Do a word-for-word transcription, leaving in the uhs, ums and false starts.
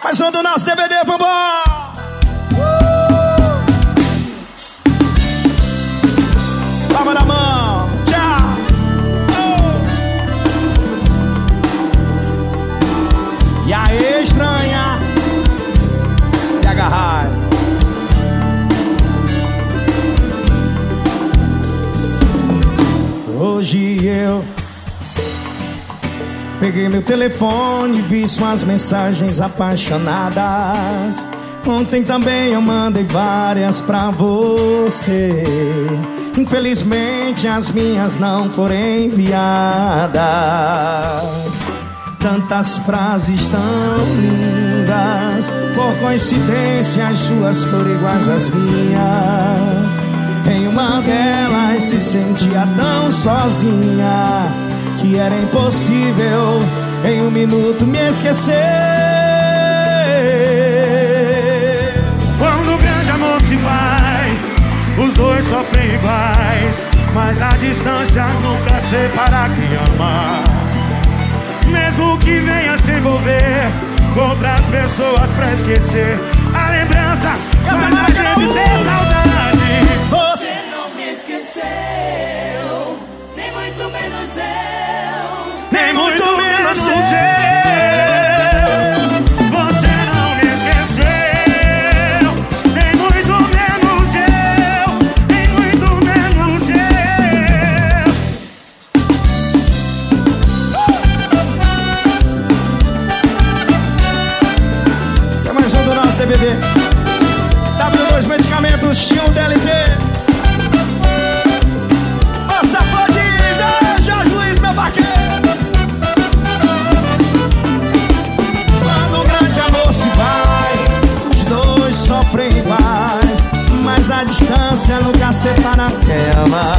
Mais um do nosso D V D, vambora! Palma na mão, tchau! Oh. E aí, estranha? E agarrar. Hoje eu peguei meu telefone e vi suas mensagens apaixonadas. Ontem também eu mandei várias pra você. Infelizmente as minhas não foram enviadas. Tantas frases tão lindas, por coincidência as suas foram iguais às minhas. Em uma delas se sentia tão sozinha que era impossível em um minuto me esquecer. Quando o grande amor se vai, os dois sofrem iguais, mas a distância nunca separa quem ama. Mesmo que venha se envolver com outras pessoas pra esquecer, a lembrança faz a gente ter saudade. Você não me esqueceu, nem muito menos eu, nem muito menos eu. Você não me esqueceu, nem muito menos eu, nem muito menos eu. Esse é mais um do nosso D V D. W dois Medicamentos, Tio D L T. Nossa Flodiza, Jorge Luiz, meu vaqueiro. Quando o grande amor se vai, os dois sofrem iguais, mas a distância nunca separa quem ama.